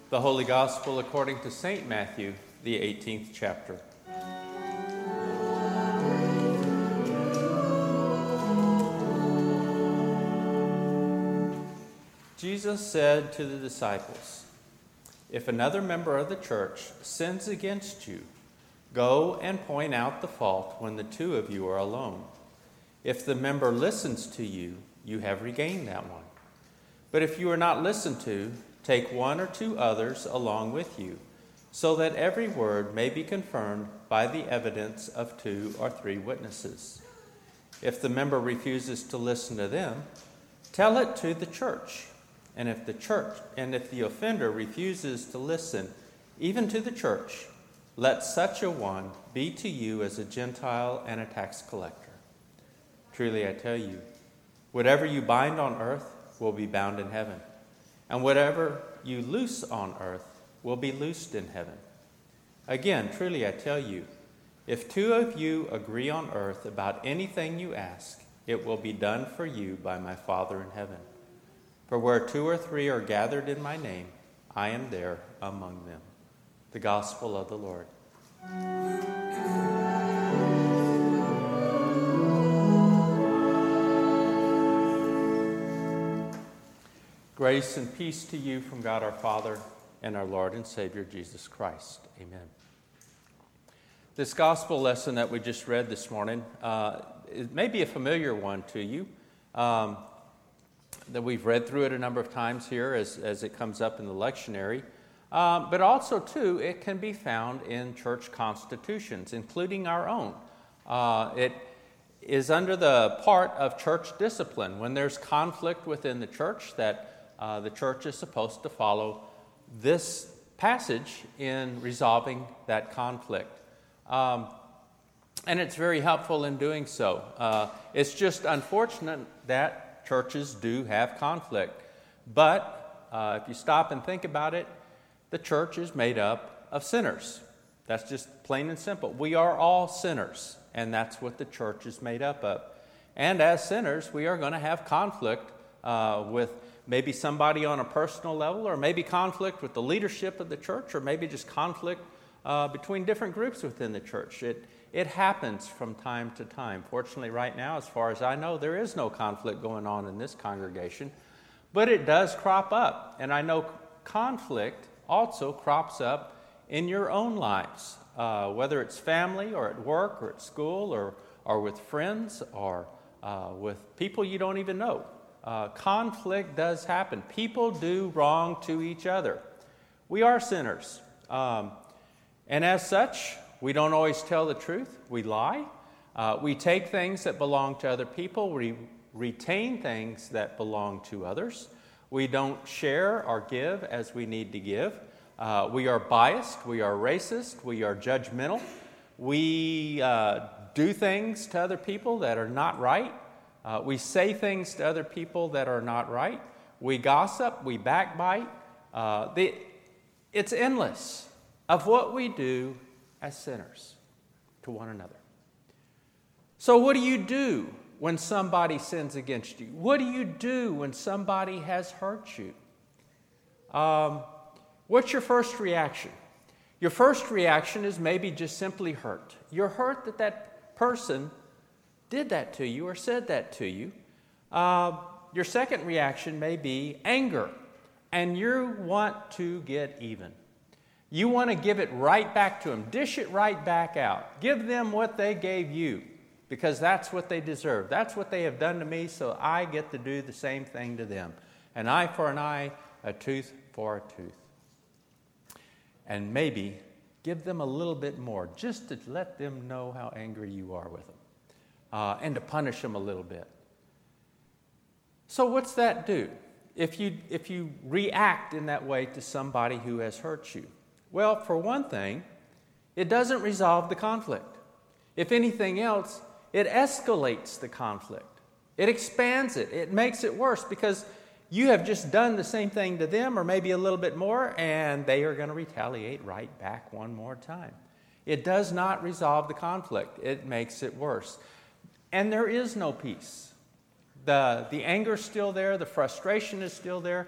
The Holy Gospel according to St. Matthew, the 18th chapter. Jesus said to the disciples, "If another member of the church sins against you, go and point out the fault when the two of you are alone. If the member listens to you, you have regained that one. But if you are not listened to, take one or two others along with you, so that every word may be confirmed by the evidence of 2 or 3 witnesses. If the member refuses to listen to them, tell it to the church. And if the offender refuses to listen even to the church, let such a one be to you as a Gentile and a tax collector. Truly I tell you, whatever you bind on earth will be bound in heaven, and whatever you loose on earth will be loosed in heaven. Again, truly I tell you, if 2 of you agree on earth about anything you ask, it will be done for you by my Father in heaven. For where 2 or 3 are gathered in my name, I am there among them." The Gospel of the Lord. Grace and peace to you from God our Father and our Lord and Savior Jesus Christ. Amen. This gospel lesson that we just read this morning, it may be a familiar one to you, that we've read through it a number of times here as it comes up in the lectionary. But also, too, it can be found in church constitutions, including our own. It is under the part of church discipline. When there's conflict within the church, that the church is supposed to follow this passage in resolving that conflict. And it's very helpful in doing so. It's just unfortunate that churches do have conflict. But if you stop and think about it, the church is made up of sinners. That's just plain and simple. We are all sinners, and that's what the church is made up of. And as sinners, we are going to have conflict with maybe somebody on a personal level, or maybe conflict with the leadership of the church, or maybe just conflict between different groups within the church. It happens from time to time. Fortunately, right now, as far as I know, there is no conflict going on in this congregation, but it does crop up. And I know conflict also crops up in your own lives, whether it's family or at work or at school or with friends or with people you don't even know. Conflict does happen. People do wrong to each other. We are sinners. And as such, we don't always tell the truth. We lie. We take things that belong to other people. We retain things that belong to others. We don't share or give as we need to give. We are biased. We are racist. We are judgmental. We do things to other people that are not right. We say things to other people that are not right. We gossip. We backbite. It's endless of what we do as sinners to one another. So what do you do when somebody sins against you? What do you do when somebody has hurt you? What's your first reaction? Your first reaction is maybe just simply hurt. You're hurt that person did that to you or said that to you. Your second reaction may be anger, and you want to get even. You want to give it right back to them, dish it right back out. Give them what they gave you, because that's what they deserve. That's what they have done to me, so I get to do the same thing to them. An eye for an eye, a tooth for a tooth. And maybe give them a little bit more, just to let them know how angry you are with them. And to punish them a little bit. So what's that do? If you react in that way to somebody who has hurt you? Well, for one thing, it doesn't resolve the conflict. If anything else, it escalates the conflict. It expands it. It makes it worse because you have just done the same thing to them, or maybe a little bit more, and they are going to retaliate right back one more time. It does not resolve the conflict. It makes it worse. And there is no peace. The anger is still there. The frustration is still there.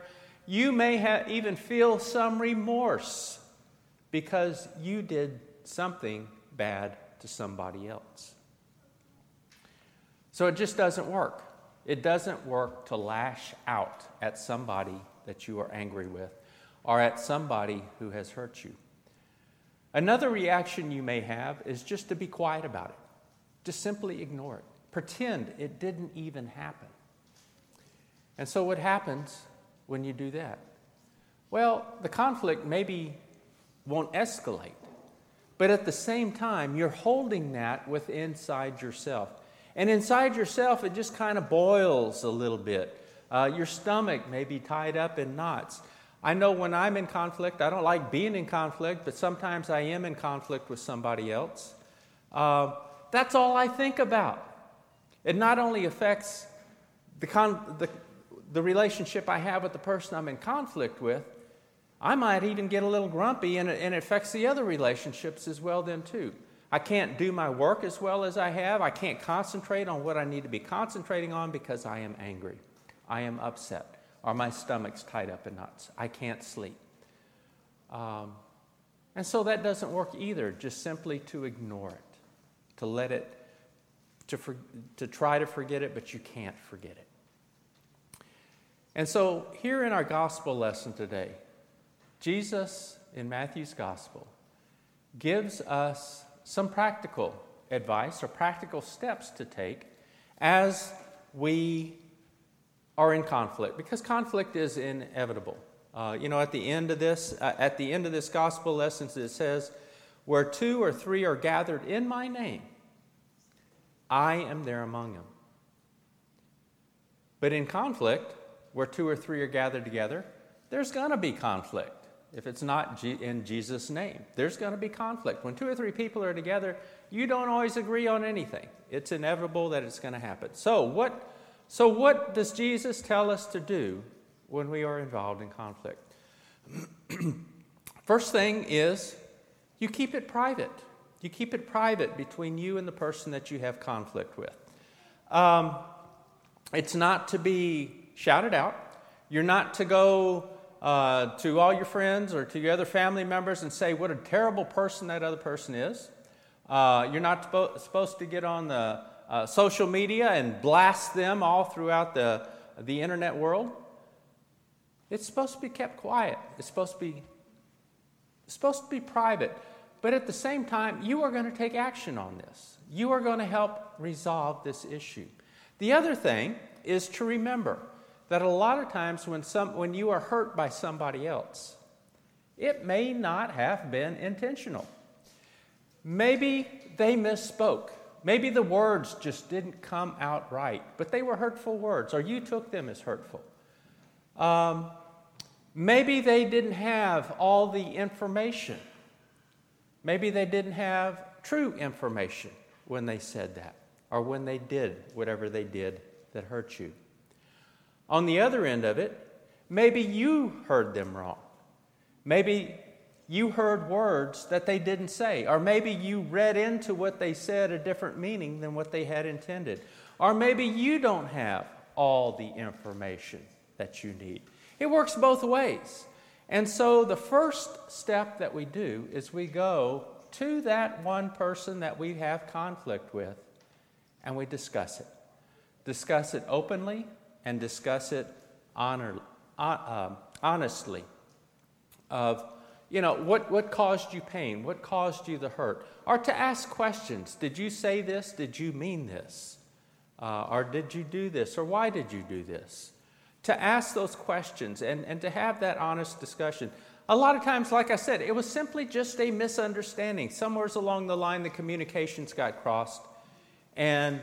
you may even feel some remorse because you did something bad to somebody else. So it just doesn't work. It doesn't work to lash out at somebody that you are angry with or at somebody who has hurt you. Another reaction you may have is just to be quiet about it. Just simply ignore it. Pretend it didn't even happen. And so what happens when you do that? Well, the conflict maybe won't escalate, but at the same time, you're holding that inside yourself. And inside yourself, it just kind of boils a little bit. Your stomach may be tied up in knots. I know when I'm in conflict, I don't like being in conflict, but sometimes I am in conflict with somebody else. That's all I think about. It not only affects the relationship I have with the person I'm in conflict with, I might even get a little grumpy, and it affects the other relationships as well then too. I can't do my work as well as I have. I can't concentrate on what I need to be concentrating on because I am angry. I am upset, or my stomach's tied up in knots. I can't sleep. And so that doesn't work either, just simply to ignore it, to let it, to try to forget it, but you can't forget it. And so here in our gospel lesson today, Jesus in Matthew's gospel gives us some practical advice or practical steps to take as we are in conflict, because conflict is inevitable. At the end of this gospel lesson, it says, "Where 2 or 3 are gathered in my name, I am there among them." But in conflict, where 2 or 3 are gathered together, there's going to be conflict. If it's not in Jesus' name, there's going to be conflict. When 2 or 3 people are together, you don't always agree on anything. It's inevitable that it's going to happen. So what does Jesus tell us to do when we are involved in conflict? First thing is, you keep it private. You keep it private between you and the person that you have conflict with. It's not to be shouted out. You're not to go to all your friends or to your other family members and say what a terrible person that other person is. You're not supposed to get on the social media and blast them all throughout the internet world. It's supposed to be kept quiet. It's supposed to be private. But at the same time, you are going to take action on this. You are going to help resolve this issue. The other thing is to remember that a lot of times when you are hurt by somebody else, it may not have been intentional. Maybe they misspoke. Maybe the words just didn't come out right, but they were hurtful words, or you took them as hurtful. Maybe they didn't have all the information. Maybe they didn't have true information when they said that, or when they did whatever they did that hurt you. On the other end of it, maybe you heard them wrong. Maybe you heard words that they didn't say, or maybe you read into what they said a different meaning than what they had intended. Or maybe you don't have all the information that you need. It works both ways. And so the first step that we do is we go to that one person that we have conflict with and we discuss it. Discuss it openly and discuss it honestly. What caused you pain? What caused you the hurt? Or to ask questions. Did you say this? Did you mean this? Or did you do this? Or why did you do this? To ask those questions and to have that honest discussion. A lot of times, like I said, it was simply just a misunderstanding. Somewhere along the line, the communications got crossed, and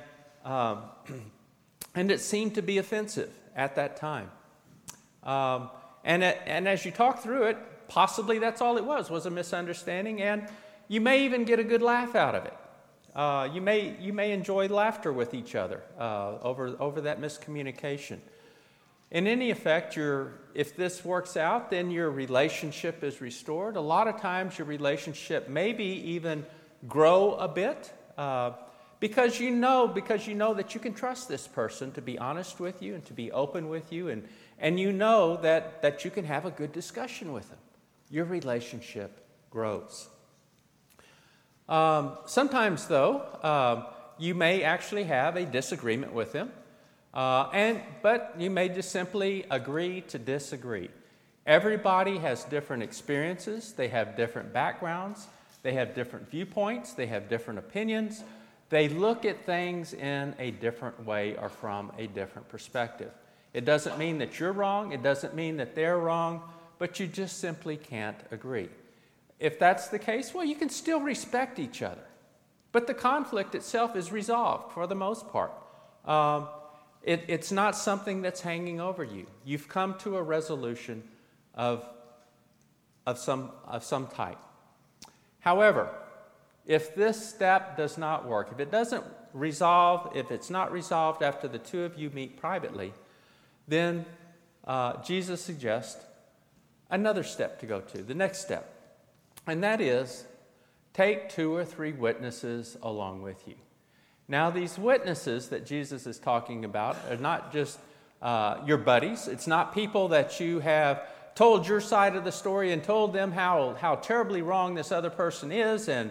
it seemed to be offensive at that time. And as you talk through it, possibly that's all it was a misunderstanding, and you may even get a good laugh out of it. You may enjoy laughter with each other over that miscommunication. In any effect, if this works out, then your relationship is restored. A lot of times your relationship maybe even grow a bit because you know that you can trust this person to be honest with you and to be open with you, and you know that you can have a good discussion with them. Your relationship grows. Sometimes, though, you may actually have a disagreement with them, but you may just simply agree to disagree. Everybody has different experiences. They have different backgrounds. They have different viewpoints. They have different opinions. They look at things in a different way or from a different perspective. It doesn't mean that you're wrong. It doesn't mean that they're wrong, but you just simply can't agree. If that's the case, well, you can still respect each other. But the conflict itself is resolved for the most part. It's not something that's hanging over you. You've come to a resolution of some type. However, if this step does not work, if it doesn't resolve, if it's not resolved after the two of you meet privately, then Jesus suggests another step to go to, the next step. And that is, take 2 or 3 witnesses along with you. Now, these witnesses that Jesus is talking about are not just your buddies. It's not people that you have told your side of the story and told them how terribly wrong this other person is, and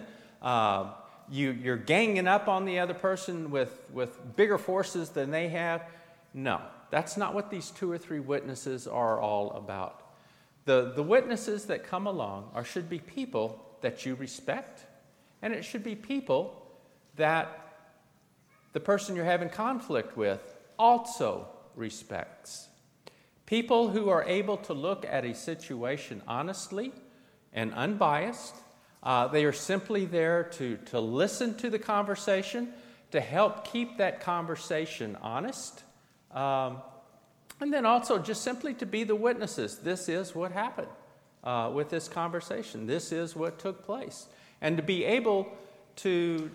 you're ganging up on the other person with bigger forces than they have. No, that's not what these 2 or 3 witnesses are all about. The witnesses that come along should be people that you respect, and it should be people that the person you're having conflict with also respects. People who are able to look at a situation honestly and unbiased. They are simply there to listen to the conversation, to help keep that conversation honest, and then also just simply to be the witnesses. This is what happened with this conversation. This is what took place. And to be able to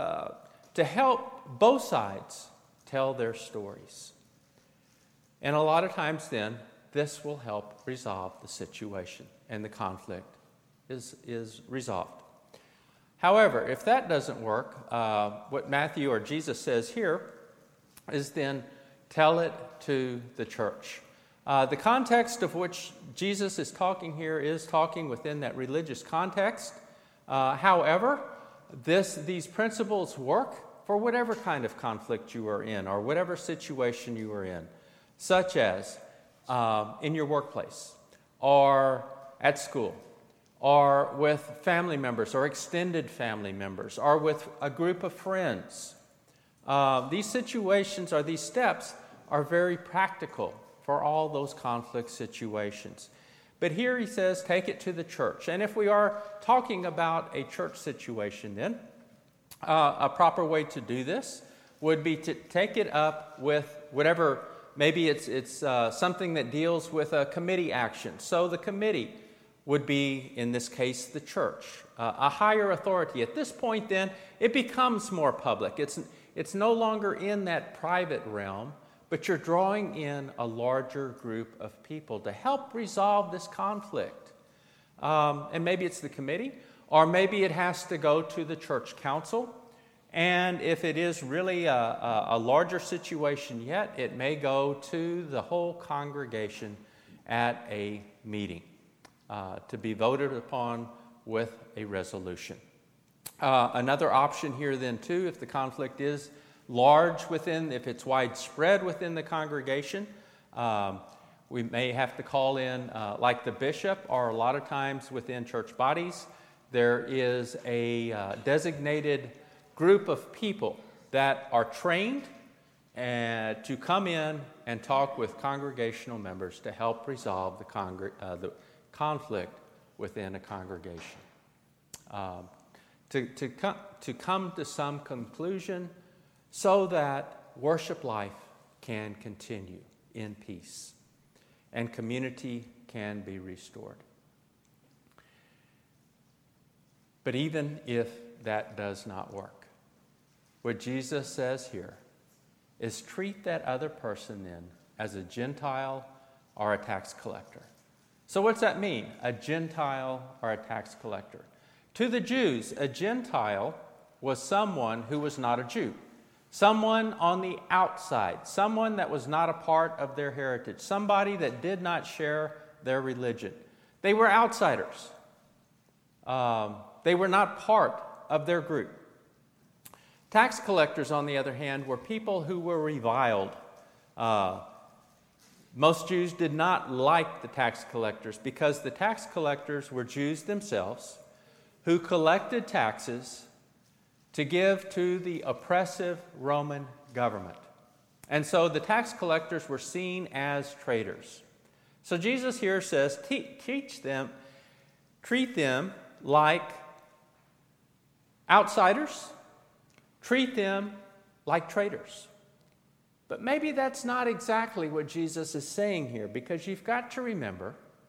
help both sides tell their stories. And a lot of times then, this will help resolve the situation, and the conflict is resolved. However, if that doesn't work, what Matthew or Jesus says here is then tell it to the church. The context of which Jesus is talking here is talking within that religious context. However, these principles work for whatever kind of conflict you are in or whatever situation you are in, such as in your workplace or at school or with family members or extended family members or with a group of friends. These situations or these steps are very practical for all those conflict situations. But here he says, take it to the church. And if we are talking about a church situation, then a proper way to do this would be to take it up with whatever, maybe it's something that deals with a committee action. So the committee would be, in this case, the church, a higher authority. At this point, then, it becomes more public. It's no longer in that private realm, but you're drawing in a larger group of people to help resolve this conflict. And maybe it's the committee, or maybe it has to go to the church council. And if it is really a larger situation yet, it may go to the whole congregation at a meeting to be voted upon with a resolution. Another option here then too, if the conflict is large if it's widespread within the congregation, we may have to call in like the bishop, or a lot of times within church bodies, there is a designated group of people that are trained to come in and talk with congregational members to help resolve the conflict within a congregation. To come to some conclusion so that worship life can continue in peace and community can be restored. But even if that does not work, what Jesus says here is treat that other person then as a Gentile or a tax collector. So what's that mean, a Gentile or a tax collector? To the Jews, a Gentile was someone who was not a Jew, someone on the outside, someone that was not a part of their heritage, somebody that did not share their religion. They were outsiders. They were not part of their group. Tax collectors, on the other hand, were people who were reviled. Most Jews did not like the tax collectors because the tax collectors were Jews themselves who collected taxes to give to the oppressive Roman government. And so the tax collectors were seen as traitors. So Jesus here says, treat them like outsiders, treat them like traitors. But maybe that's not exactly what Jesus is saying here, because you've got to remember,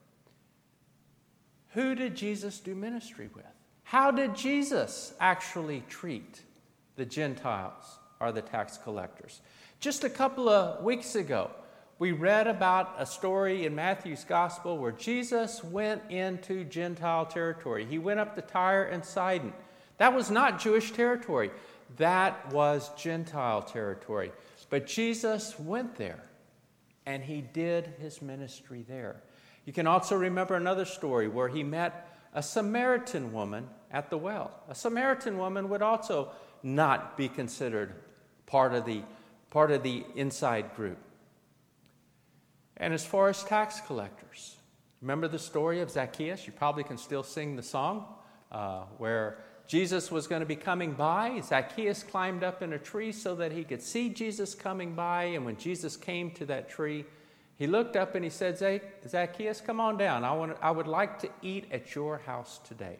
who did Jesus do ministry with? How did Jesus actually treat the Gentiles or the tax collectors? Just a couple of weeks ago, we read about a story in Matthew's Gospel where Jesus went into Gentile territory. He went up to Tyre and Sidon. That was not Jewish territory. That was Gentile territory. But Jesus went there, and he did his ministry there. You can also remember another story where he met a Samaritan woman at the well. A Samaritan woman would also not be considered part of the inside group. And as far as tax collectors, remember the story of Zacchaeus? You probably can still sing the song where Jesus was going to be coming by. Zacchaeus climbed up in a tree so that he could see Jesus coming by. And when Jesus came to that tree, he looked up and he said, Zacchaeus, come on down. I would like to eat at your house today.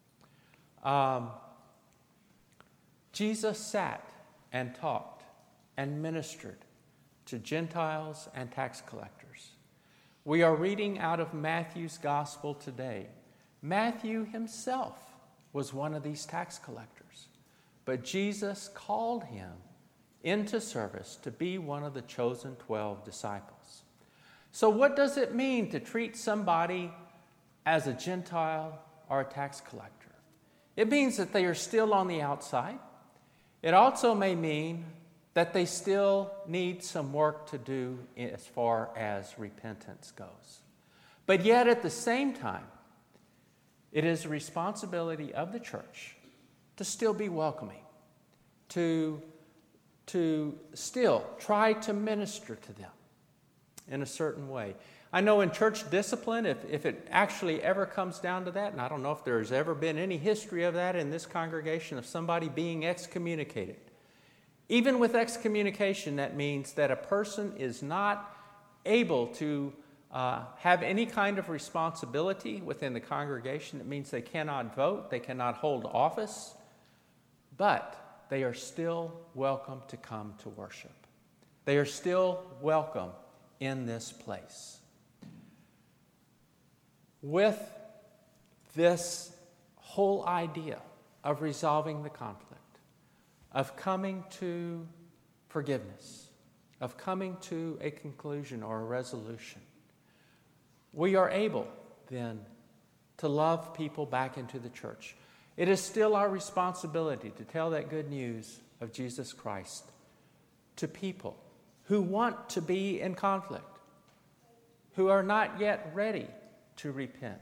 Jesus sat and talked and ministered to Gentiles and tax collectors. We are reading out of Matthew's Gospel today. Matthew himself was one of these tax collectors, but Jesus called him into service to be one of the chosen 12 disciples. So what does it mean to treat somebody as a Gentile or a tax collector? It means that they are still on the outside. It also may mean that they still need some work to do as far as repentance goes. But yet at the same time, it is the responsibility of the church to still be welcoming, to still try to minister to them in a certain way. I know in church discipline, if it actually ever comes down to that, and I don't know if there's ever been any history of that in this congregation, of somebody being excommunicated. Even with excommunication, that means that a person is not able to have any kind of responsibility within the congregation. It means they cannot vote, they cannot hold office, but they are still welcome to come to worship. They are still welcome in this place. With this whole idea of resolving the conflict, of coming to forgiveness, of coming to a conclusion or a resolution, we are able then to love people back into the church. It is still our responsibility to tell that good news of Jesus Christ to people who want to be in conflict, who are not yet ready to repent.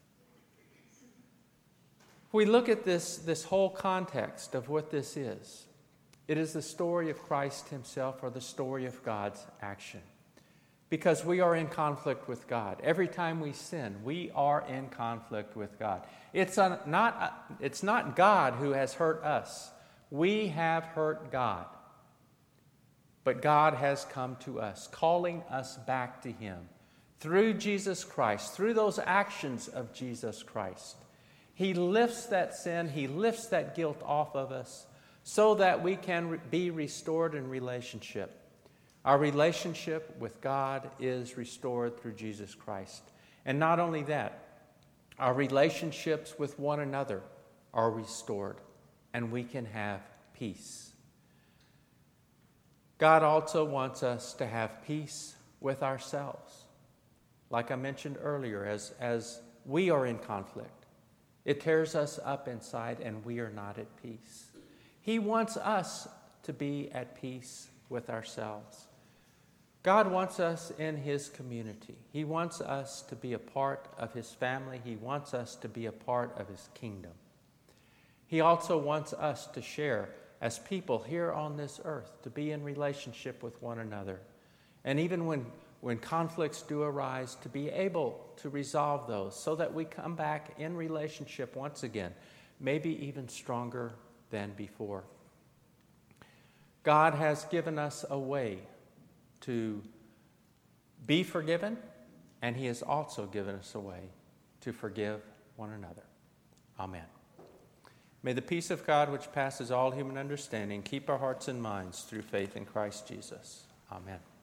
We look at this whole context of what this is. It is the story of Christ himself, or the story of God's action. Because we are in conflict with God. Every time we sin, we are in conflict with God. It's not God who has hurt us. We have hurt God. But God has come to us, calling us back to him through Jesus Christ, through those actions of Jesus Christ. He lifts that sin, he lifts that guilt off of us so that we can be restored in relationship. Our relationship with God is restored through Jesus Christ. And not only that, our relationships with one another are restored, and we can have peace. God also wants us to have peace with ourselves. Like I mentioned earlier, as we are in conflict, it tears us up inside and we are not at peace. He wants us to be at peace with ourselves. God wants us in His community. He wants us to be a part of His family. He wants us to be a part of His kingdom. He also wants us to share as people here on this earth, to be in relationship with one another. And even when conflicts do arise, to be able to resolve those so that we come back in relationship once again, maybe even stronger than before. God has given us a way to be forgiven, and He has also given us a way to forgive one another. Amen. May the peace of God, which passes all human understanding, keep our hearts and minds through faith in Christ Jesus. Amen.